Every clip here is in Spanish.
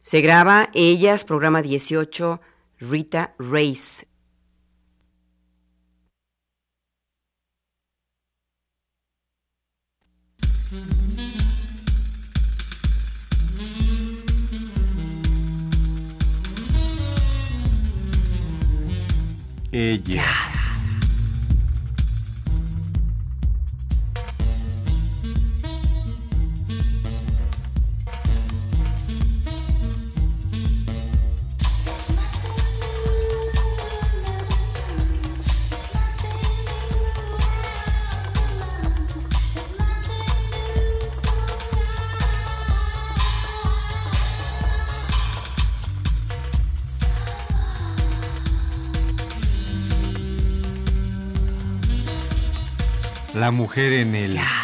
Se graba Ellas, programa 18, Rita Race. Ellas. La mujer en el Jazz.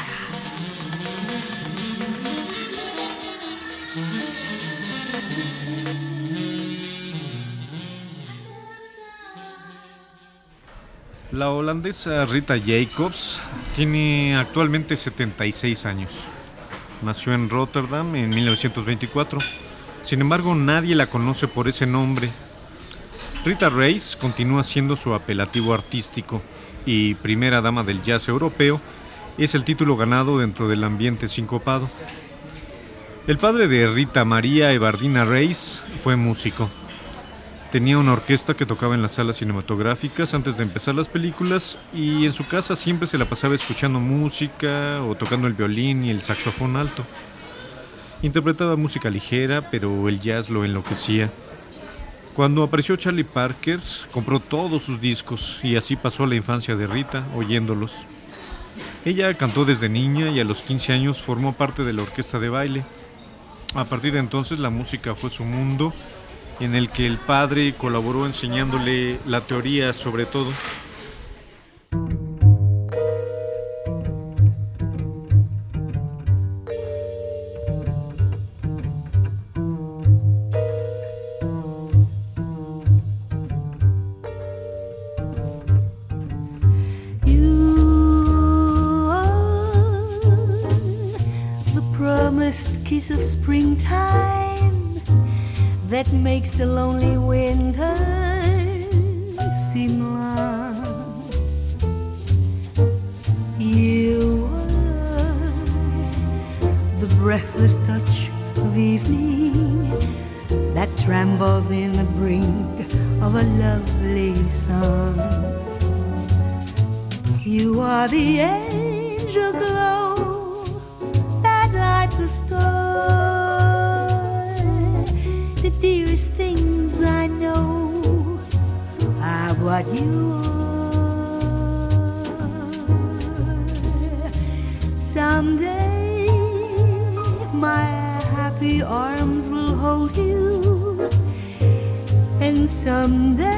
La holandesa Rita Jacobs tiene actualmente 76 años. Nació en Rotterdam en 1924. Sin embargo, nadie la conoce por ese nombre. Rita Race continúa siendo su apelativo artístico y primera dama del jazz europeo es el título ganado dentro del ambiente sincopado. El padre de Rita, María Evardina Race, fue músico. Tenía una orquesta que tocaba en las salas cinematográficas antes de empezar las películas y en su casa siempre se la pasaba escuchando música o tocando el violín y el saxofón alto. Interpretaba música ligera, pero el jazz lo enloquecía. Cuando apareció Charlie Parker, compró todos sus discos y así pasó la infancia de Rita oyéndolos. Ella cantó desde niña y a los 15 años formó parte de la orquesta de baile. A partir de entonces la música fue su mundo, en el que el padre colaboró enseñándole la teoría sobre todo. Kiss of springtime that makes the lonely winter seem long. You are the breathless touch of evening that trembles in the brink of a lovely song. You are the angel glow that lights a star. The dearest things I know are what you are. Someday my happy arms will hold you, and someday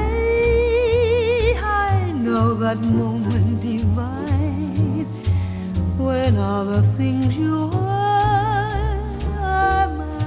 I know that moment divine when all the things you are mine.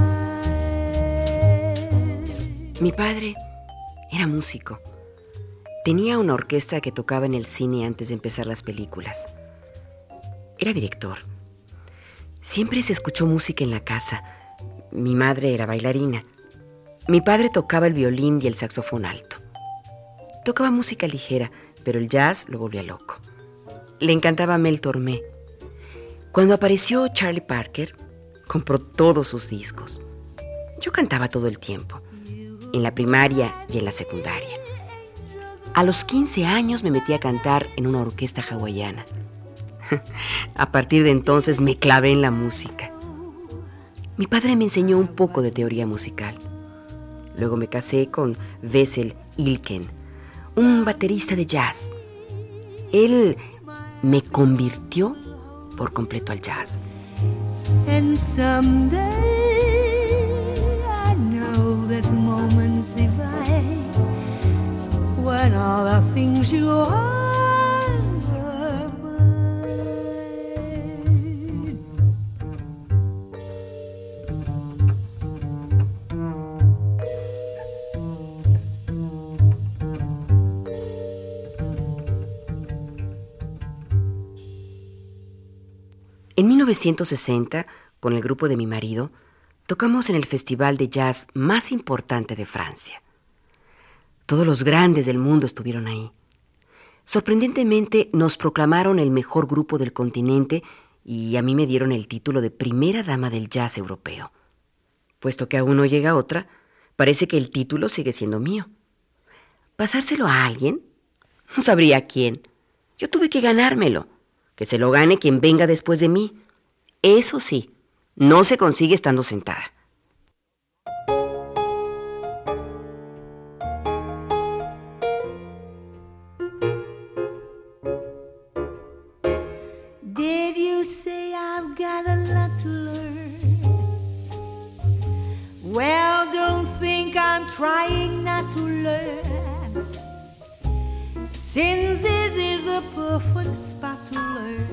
Mi padre era músico. Tenía una orquesta que tocaba en el cine antes de empezar las películas. Era director. Siempre se escuchó música en la casa. Mi madre era bailarina. Mi padre tocaba el violín y el saxofón alto. Tocaba música ligera, pero el jazz lo volvía loco. Le encantaba Mel Tormé. Cuando apareció Charlie Parker, compró todos sus discos. Yo cantaba todo el tiempo, en la primaria y en la secundaria. A los 15 años me metí a cantar en una orquesta hawaiana. A partir de entonces me clavé en la música. Mi padre me enseñó un poco de teoría musical. Luego me casé con Wessel Ilken, un baterista de jazz. Él me convirtió por completo al jazz. And someday I know that moment's divine when all the things you are mine. En 1960, con el grupo de mi marido, Tocamos en el festival de jazz más importante de Francia. Todos los grandes del mundo estuvieron ahí. Sorprendentemente, nos proclamaron el mejor grupo del continente y a mí me dieron el título de primera dama del jazz europeo. Puesto que aún no llega otra, parece que el título sigue siendo mío. ¿Pasárselo a alguien? No sabría a quién. Yo tuve que ganármelo. Que se lo gane quien venga después de mí. Eso sí, no se consigue estando sentada. Did you say I've got a lot to learn? Well, don't think I'm trying not to learn, since this is the perfect spot to learn.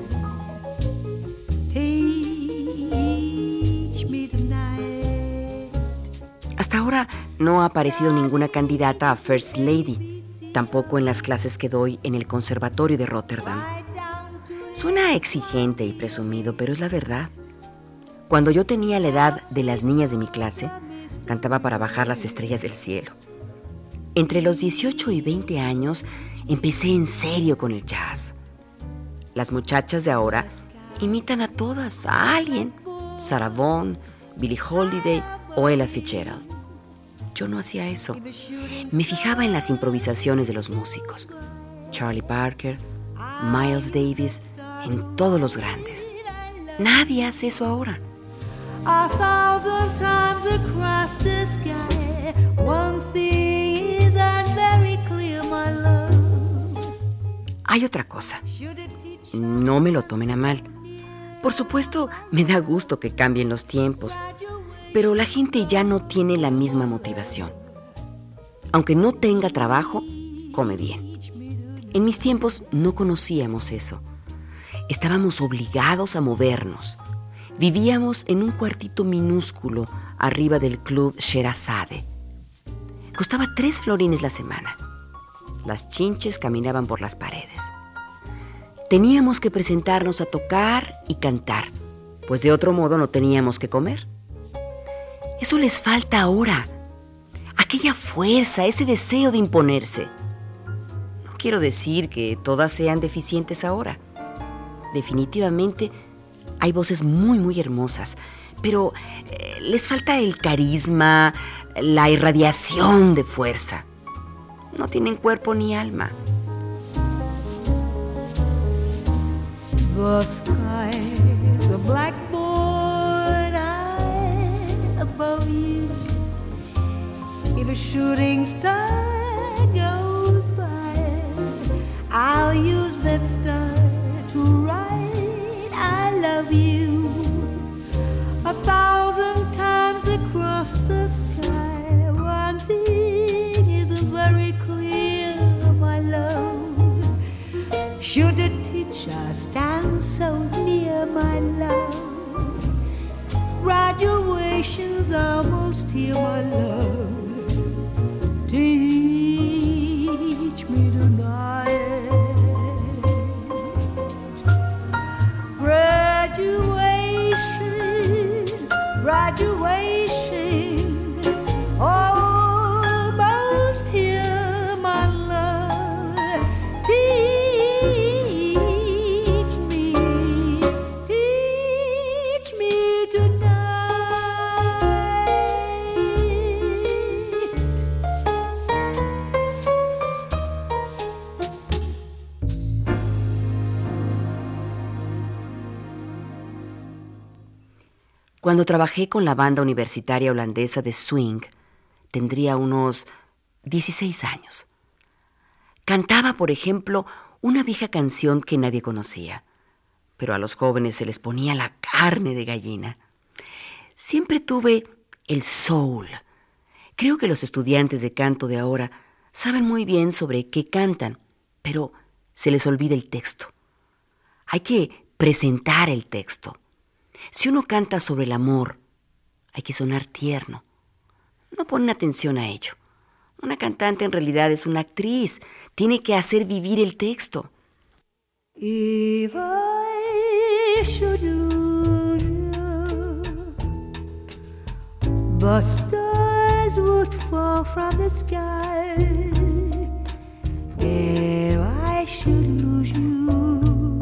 Teach me tonight. Hasta ahora no ha aparecido ninguna candidata a First Lady, tampoco en las clases que doy en el Conservatorio de Rotterdam. Suena exigente y presumido, pero es la verdad. Cuando yo tenía la edad de las niñas de mi clase, cantaba para bajar las estrellas del cielo. Entre los 18 y 20 años, empecé en serio con el jazz. Las muchachas de ahora imitan a todas, a alguien. Sarah Vaughan, Billie Holiday o Ella Fitzgerald. Yo no hacía eso. Me fijaba en las improvisaciones de los músicos. Charlie Parker, Miles Davis, en todos los grandes. Nadie hace eso ahora. 1,000 times across the sky, one thing isn't very clear, my love. Hay otra cosa. No me lo tomen a mal. Por supuesto, me da gusto que cambien los tiempos, pero la gente ya no tiene la misma motivación. Aunque no tenga trabajo, come bien. En mis tiempos no conocíamos eso. Estábamos obligados a movernos. Vivíamos en un cuartito minúsculo arriba del club Sherazade. Costaba 3 florines la semana. Las chinches caminaban por las paredes. Teníamos que presentarnos a tocar y cantar, pues de otro modo no teníamos que comer. Eso les falta ahora. Aquella fuerza, ese deseo de imponerse. No quiero decir que todas sean deficientes ahora. Definitivamente hay voces muy, muy hermosas, pero les falta el carisma, la irradiación de fuerza. No tienen cuerpo ni alma. The sky's a blackboard eye above you. If a shooting star goes by, I'll use that star to write I love you 1,000 times across the sky. One thing isn't very clear, my love. Should a teacher stand so near, my love? Graduation's almost here, my love. Teach me tonight. Graduation, almost here, my love. Teach me tonight. Cuando trabajé con la banda universitaria holandesa de swing, tendría unos 16 años. Cantaba, por ejemplo, una vieja canción que nadie conocía, pero a los jóvenes se les ponía la carne de gallina. Siempre tuve el soul. Creo que los estudiantes de canto de ahora saben muy bien sobre qué cantan, pero se les olvida el texto. Hay que presentar el texto. Si uno canta sobre el amor, hay que sonar tierno. No ponen atención a ello. Una cantante en realidad es una actriz. Tiene que hacer vivir el texto. If I should lose you, the stars would fall from the sky if I should lose you.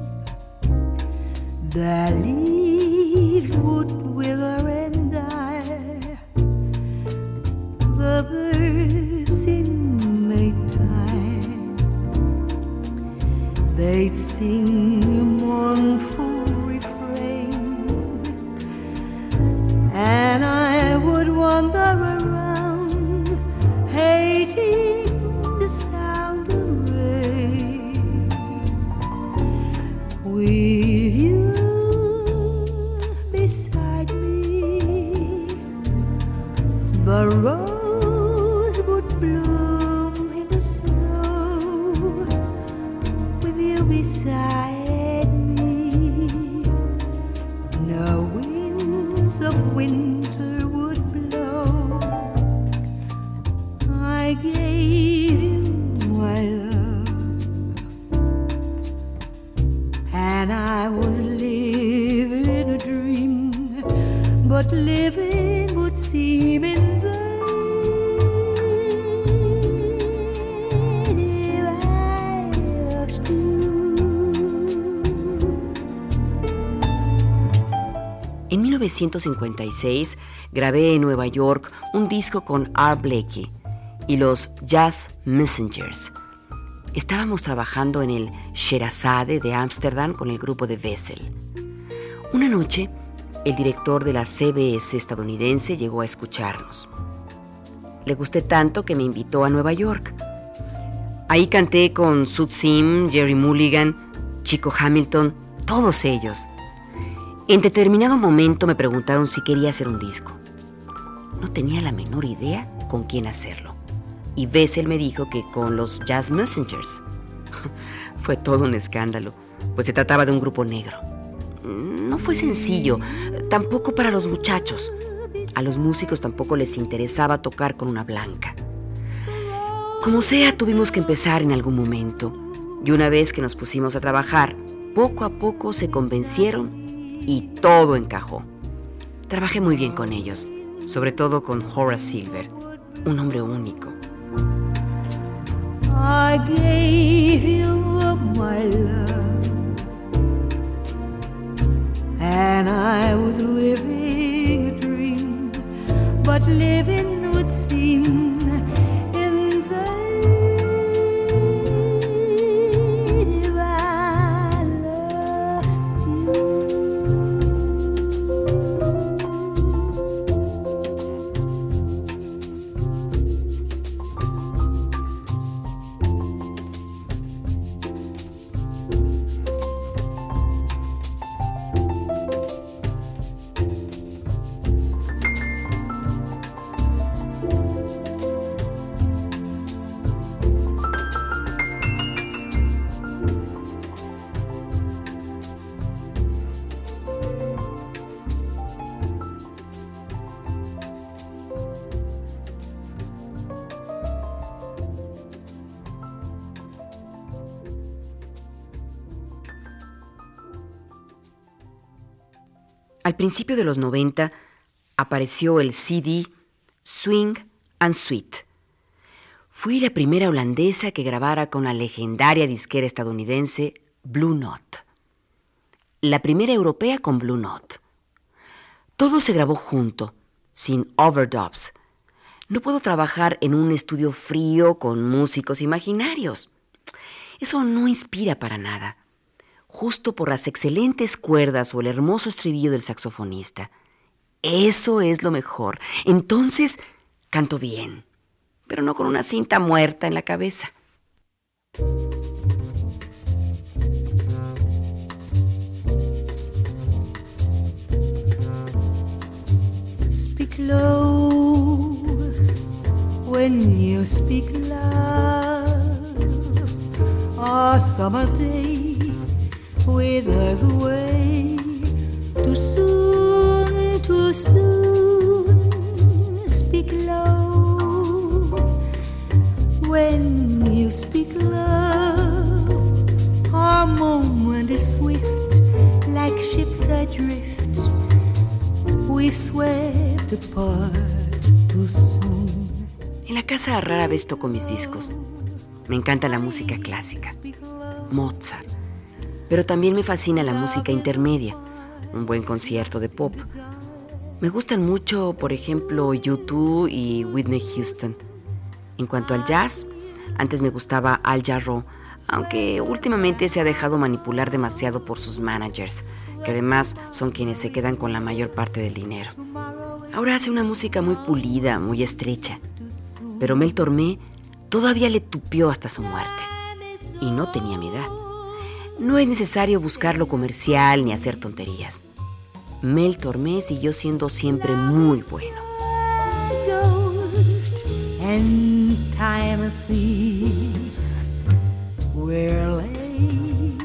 The leaves would wither and die, the birds in Maytime, they'd sing a mournful refrain, and I would wander around hating the sound of rain. With you beside me, the rose would bloom in the snow. With you beside me, no winds of winter would blow. I gave you my love, and I was living a dream, but living would seem in vain if I lost you. En 1956 grabé en Nueva York un disco con Art Blakey y los Jazz Messengers. Estábamos trabajando en el Sherazade de Ámsterdam con el grupo de Wessel. Una noche, el director de la CBS estadounidense llegó a escucharnos. Le gusté tanto que me invitó a Nueva York. Ahí canté con Sud Sim, Jerry Mulligan, Chico Hamilton, todos ellos. En determinado momento me preguntaron si quería hacer un disco. No tenía la menor idea con quién hacerlo. Y Wessel me dijo que con los Jazz Messengers. Fue todo un escándalo, pues se trataba de un grupo negro. No fue sencillo, tampoco para los muchachos. A los músicos tampoco les interesaba tocar con una blanca. Como sea, tuvimos que empezar en algún momento. Y una vez que nos pusimos a trabajar, poco a poco se convencieron y todo encajó. Trabajé muy bien con ellos, sobre todo con Horace Silver, un hombre único. I gave you up my love, and I was living a dream, but living would seem in vain if I lost you. Al principio de los 90 apareció el CD Swing and Sweet. Fui la primera holandesa que grabara con la legendaria disquera estadounidense Blue Note. La primera europea con Blue Note. Todo se grabó junto, sin overdubs. No puedo trabajar en un estudio frío con músicos imaginarios. Eso no inspira para nada. Justo por las excelentes cuerdas o el hermoso estribillo del saxofonista. Eso es lo mejor. Entonces, canto bien, pero no con una cinta muerta en la cabeza. Speak low when you speak loud. A summer day withers away too soon, too soon. Speak low when you speak love. Our moment is swift, like ships adrift. We've swept apart too soon. En la casa rara vez toco mis discos. Me encanta la música clásica, Mozart, pero también me fascina la música intermedia, un buen concierto de pop. Me gustan mucho, por ejemplo, U2 y Whitney Houston. En cuanto al jazz, antes me gustaba Al Jarreau, aunque últimamente se ha dejado manipular demasiado por sus managers, que además son quienes se quedan con la mayor parte del dinero. Ahora hace una música muy pulida, muy estrecha. Pero Mel Tormé todavía le tupió hasta su muerte. Y no tenía mi edad. No es necesario buscar lo comercial ni hacer tonterías. Mel Tormé siguió siendo siempre muy bueno. And time a thief, we're late,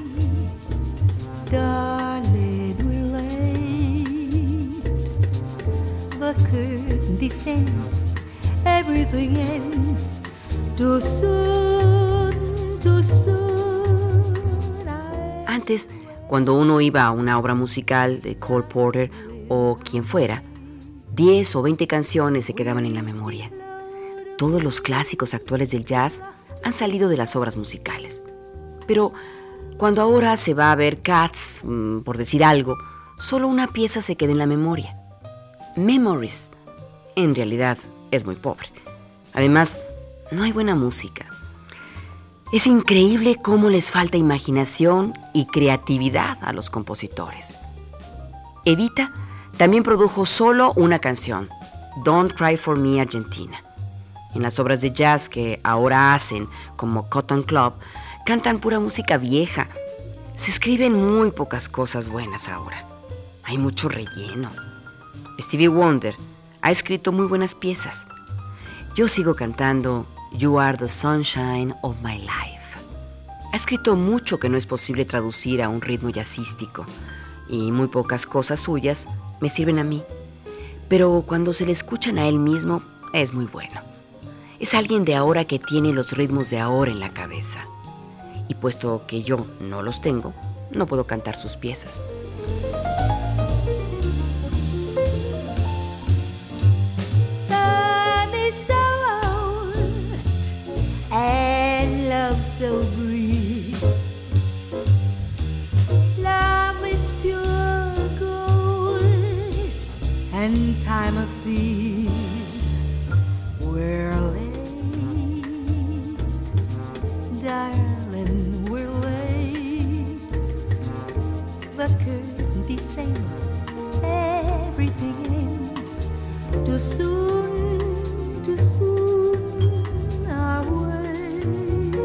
darling, we're late. The curtain descends, everything ends. Too soon, too soon. Antes, cuando uno iba a una obra musical de Cole Porter o quien fuera, 10 o 20 canciones se quedaban en la memoria. Todos los clásicos actuales del jazz han salido de las obras musicales. Pero cuando ahora se va a ver Cats, por decir algo, solo una pieza se queda en la memoria. Memories. En realidad es muy pobre. Además, no hay buena música. Es increíble cómo les falta imaginación y creatividad a los compositores. Evita también produjo solo una canción, Don't Cry for Me, Argentina. En las obras de jazz que ahora hacen, como Cotton Club, cantan pura música vieja. Se escriben muy pocas cosas buenas ahora. Hay mucho relleno. Stevie Wonder ha escrito muy buenas piezas. Yo sigo cantando You Are the Sunshine of My Life. Ha escrito mucho que no es posible traducir a un ritmo jazzístico, y muy pocas cosas suyas me sirven a mí. Pero cuando se le escuchan a él mismo, es muy bueno. Es alguien de ahora que tiene los ritmos de ahora en la cabeza. Y puesto que yo no los tengo, no puedo cantar sus piezas. Time is so old and love so brief. Love is pure gold and time a thief. We're late, darling, we're late. The curtain descends, everything ends. Too soon, I'll wait.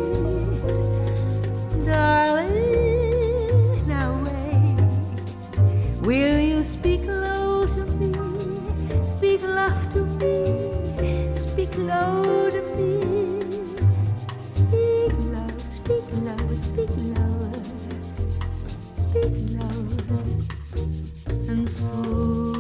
Darling, now wait. Will you speak low to me? Speak love to me. Speak low to me. Speak low, speak low, speak low. Speak low and slow.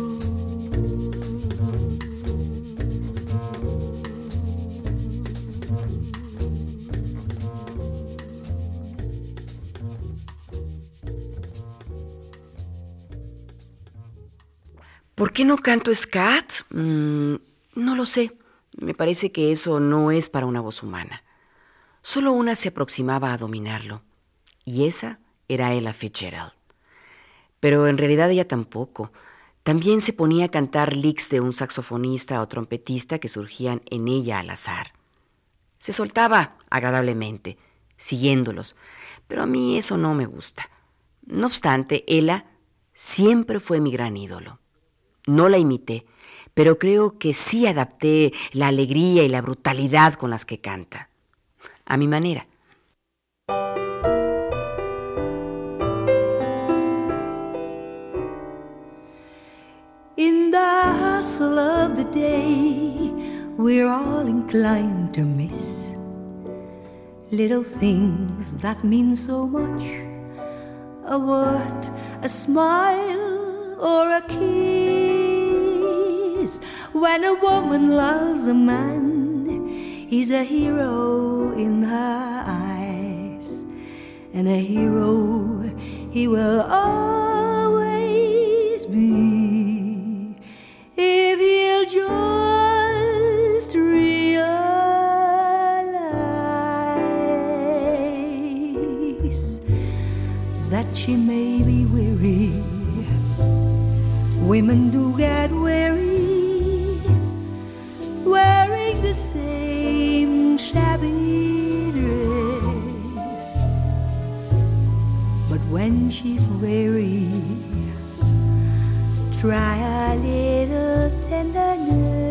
¿Por qué no canto scat? No lo sé. Me parece que eso no es para una voz humana. Solo una se aproximaba a dominarlo, y esa era Ella Fitzgerald. Pero en realidad ella tampoco. También se ponía a cantar licks de un saxofonista o trompetista que surgían en ella al azar. Se soltaba agradablemente, siguiéndolos, pero a mí eso no me gusta. No obstante, Ella siempre fue mi gran ídolo. No la imité, pero creo que sí adapté la alegría y la brutalidad con las que canta, a mi manera. In the hustle of the day, we're all inclined to miss little things that mean so much. A word, a smile, or a kiss. When a woman loves a man, he's a hero in her eyes, and a hero he will always be if he'll join Women do get weary wearing the same shabby dress, but when she's weary, try a little tenderness.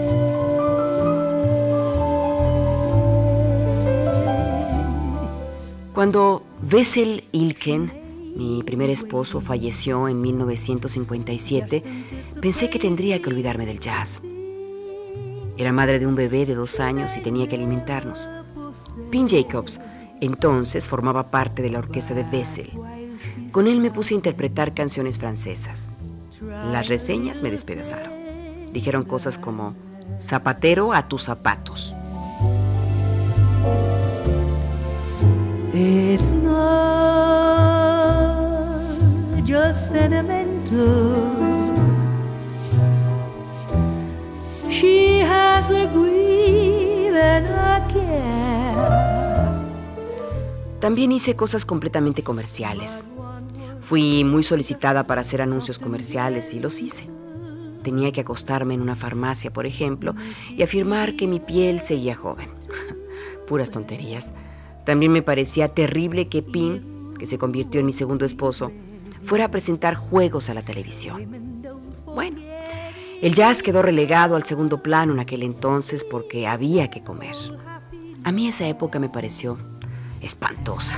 Cuando Wessel Ilken, mi primer esposo, falleció en 1957, pensé que tendría que olvidarme del jazz. Era madre de un bebé de 2 años y tenía que alimentarnos. Pin Jacobs entonces formaba parte de la orquesta de Wessel. Con él me puse a interpretar canciones francesas. Las reseñas me despedazaron. Dijeron cosas como: zapatero a tus zapatos. It's not just sentimental. She has a grief and a care. También hice cosas completamente comerciales. Fui muy solicitada para hacer anuncios comerciales y los hice. Tenía que acostarme en una farmacia, por ejemplo, y afirmar que mi piel seguía joven. Puras tonterías. También me parecía terrible que Pin, que se convirtió en mi segundo esposo, fuera a presentar juegos a la televisión. Bueno, el jazz quedó relegado al segundo plano en aquel entonces porque había que comer. A mí esa época me pareció espantosa.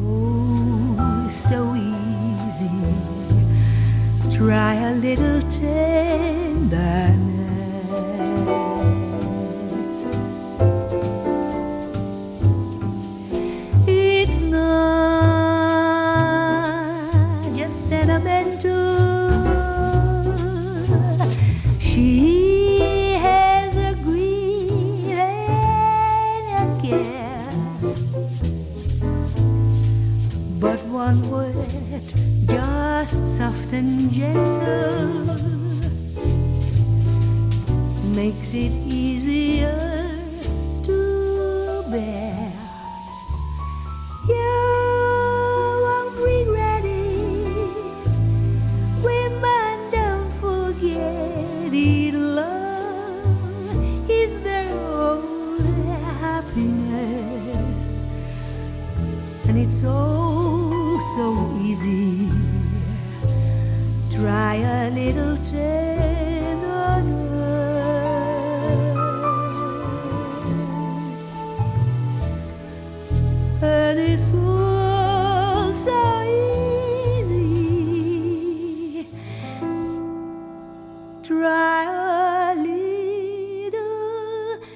So easy. Try a little tenderness. It's not just sentimental. She has a grief and a care. But one word, just soft and gentle, makes it easier to bear. You won't regret it. Women don't forget it. Love is their own happiness, and it's so easy. Try a little tenderness, and it's all so easy. Try a little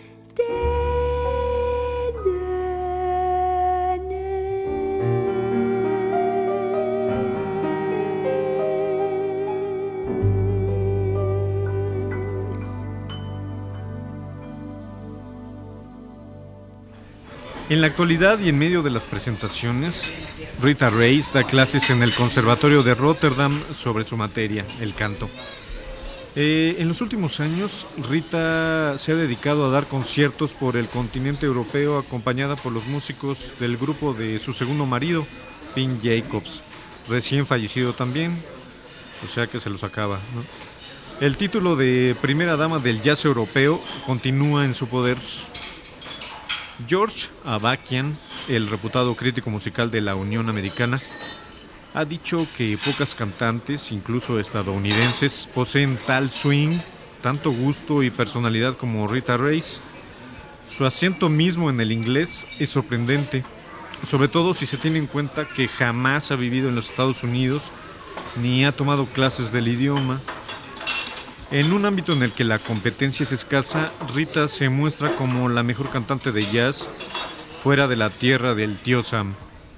En la actualidad y en medio de las presentaciones, Rita Reis da clases en el Conservatorio de Rotterdam sobre su materia, el canto. En los últimos años, Rita se ha dedicado a dar conciertos por el continente europeo acompañada por los músicos del grupo de su segundo marido, Pin Jacobs, recién fallecido también, o sea que se los acaba, ¿no? El título de primera dama del jazz europeo continúa en su poder. George Avakian, el reputado crítico musical de la Unión Americana, ha dicho que pocas cantantes, incluso estadounidenses, poseen tal swing, tanto gusto y personalidad como Rita Reis. Su acento mismo en el inglés es sorprendente, sobre todo si se tiene en cuenta que jamás ha vivido en los Estados Unidos ni ha tomado clases del idioma. En un ámbito en el que la competencia es escasa, Rita se muestra como la mejor cantante de jazz fuera de la tierra del tío Sam.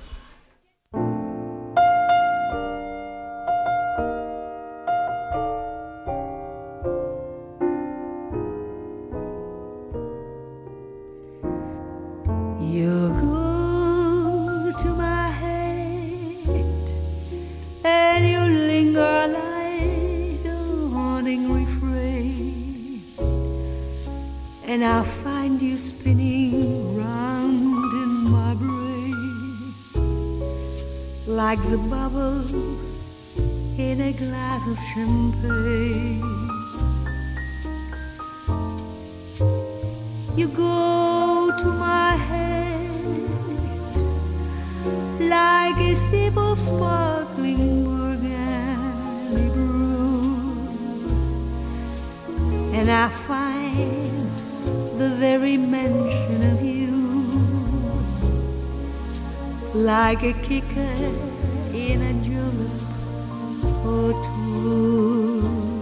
You go to my head and you linger like a haunting refrain, and I'll find you spinning round in my brain like the bubbles in a glass of champagne. You go to my head like a sip of sparkling Burgundy brew, and I find the very mention of you like a kicker in a julep or two.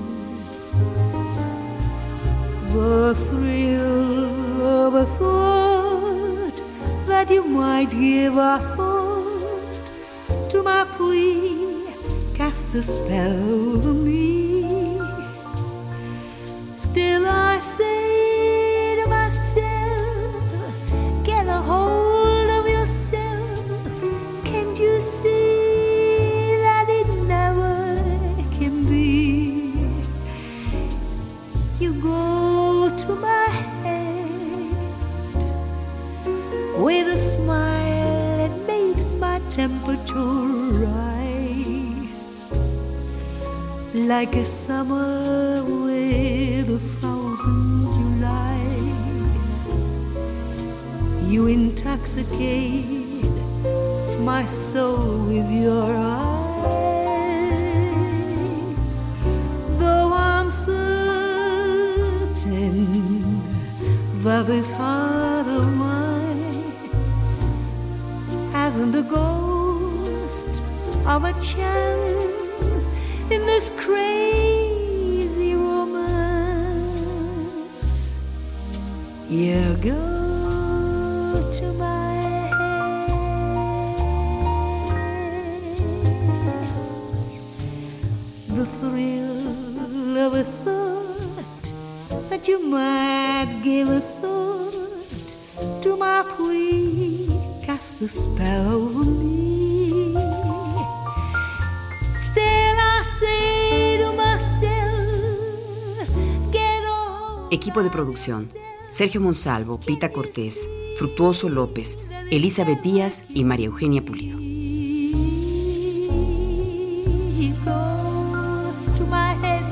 The thrill of a thought that you might give a thought to my plea cast a spell over me. Still I say to myself, get a hold of yourself. Can't you see that it never can be? You go to my head with a smile that makes my temperature rise, like a summer with 1,000 Julys. You intoxicate my soul with your eyes, though I'm certain that this heart of mine hasn't a ghost of a chance in this crazy romance. You go to my head, the thrill of a thought that you might give a thought to my plea cast the spell over me. Still I say to myself, get on. Equipo de producción: Sergio Monsalvo, Pita Cortés, Fructuoso López, Elizabeth Díaz y María Eugenia Pulido. You go to my head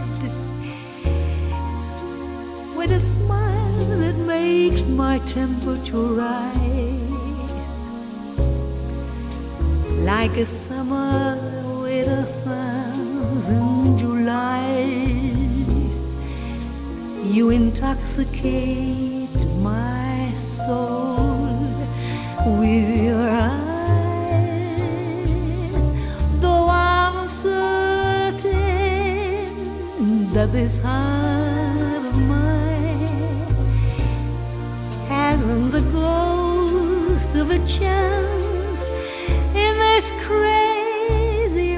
with a smile that makes my temperature rise, like a summer with 1,000 Julys. You intoxicate my soul with your eyes, though I'm certain that this heart of mine hasn't the ghost of a chance in this crazy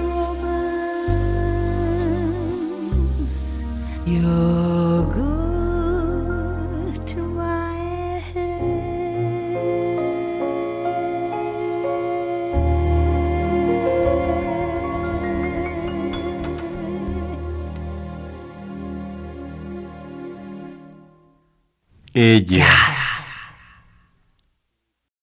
romance. You're good to my head. Ella. Jazz.